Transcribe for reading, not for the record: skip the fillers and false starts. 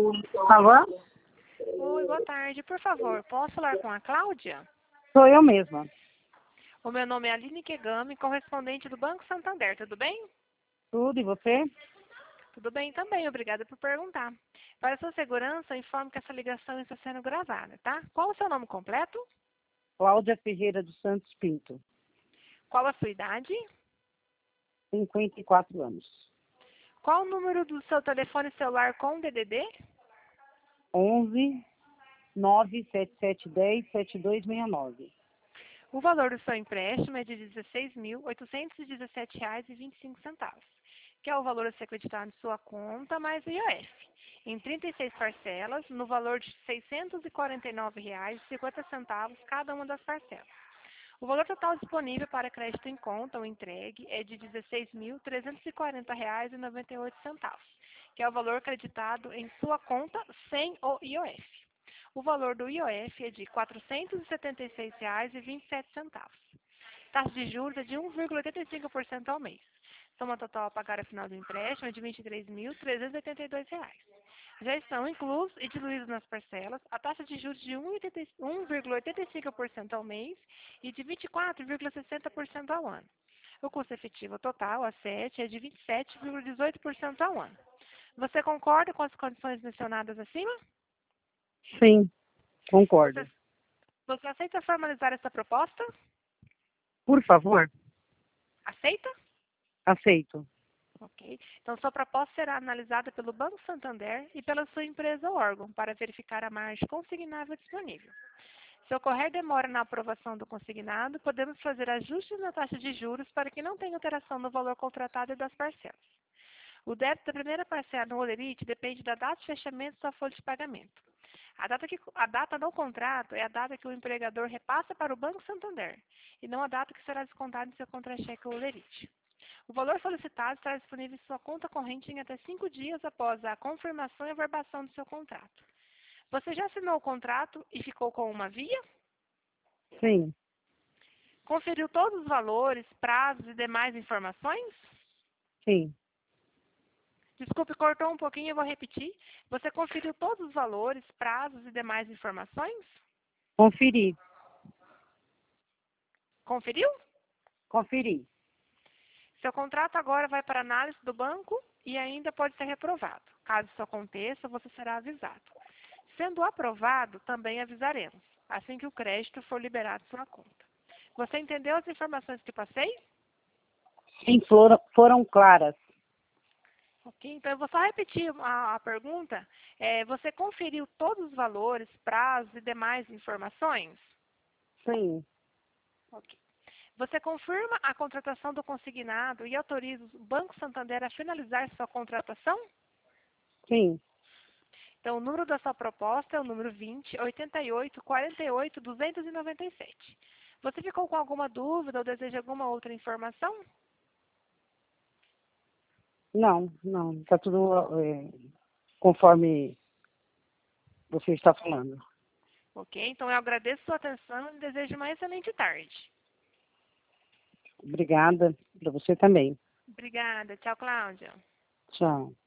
Alô? Oi, boa tarde. Por favor, posso falar com a Cláudia? Sou eu mesma. O meu nome é Aline Kegami, correspondente do Banco Santander. Tudo bem? Tudo, e você? Tudo bem também, obrigada por perguntar. Para sua segurança, informo que essa ligação está sendo gravada, tá? Qual o seu nome completo? Cláudia Ferreira dos Santos Pinto, Qual a sua idade? 54 anos. Qual o número do seu telefone celular com DDD? 11 97710 7269. O valor do seu empréstimo é de R$ 16.817,25, que é o valor a ser acreditado em sua conta mais o IOF, em 36 parcelas, no valor de R$ 649,50 cada uma das parcelas. O valor total disponível para crédito em conta ou entregue é de R$ 16.340,98, que é o valor acreditado em sua conta sem o IOF. O valor do IOF é de R$ 476,27. Taxa de juros é de 1,85% ao mês. Soma total a pagar ao final do empréstimo é de R$ 23.382. Já estão inclusos e diluídos nas parcelas a taxa de juros de 1,85% ao mês e de 24,60% ao ano. O custo efetivo total, a 7, é de 27,18% ao ano. Você concorda com as condições mencionadas acima? Sim, concordo. Você aceita formalizar essa proposta? Por favor, Aceita? aceito. Ok. Então, sua proposta será analisada pelo Banco Santander e pela sua empresa ou órgão para verificar a margem consignável disponível. Se ocorrer demora na aprovação do consignado, podemos fazer ajustes na taxa de juros para que não tenha alteração no valor contratado e das parcelas. O débito da primeira parcela no Olerite depende da data de fechamento da folha de pagamento. A data do contrato é a data que o empregador repassa para o Banco Santander, e não a data que será descontada em seu contra-cheque ou Olerite. O valor solicitado estará disponível em sua conta corrente em até 5 dias após a confirmação e averbação do seu contrato. Você já assinou o contrato e ficou com uma via? Sim, Conferiu todos os valores, prazos e demais informações? sim. Desculpe, cortou um pouquinho, eu vou repetir. Você conferiu todos os valores, prazos e demais informações? Conferi, Conferiu? conferi. Seu contrato agora vai para análise do banco e ainda pode ser reprovado. Caso isso aconteça, você será avisado. Sendo aprovado, também avisaremos, assim que o crédito for liberado em sua conta. Você entendeu as informações que passei? Sim, foram claras. Ok, então eu vou só repetir a pergunta. Você conferiu todos os valores, prazos e demais informações? Sim, Ok. Você confirma a contratação do consignado e autoriza o Banco Santander a finalizar sua contratação? sim. Então, o número da sua proposta é o número 20 88 48 297. Você ficou com alguma dúvida ou deseja alguma outra informação? Não, não. Está tudo conforme você está falando. Ok, então eu agradeço sua atenção e desejo uma excelente tarde. Obrigada. Para você também. Obrigada. Tchau, Cláudia. Tchau.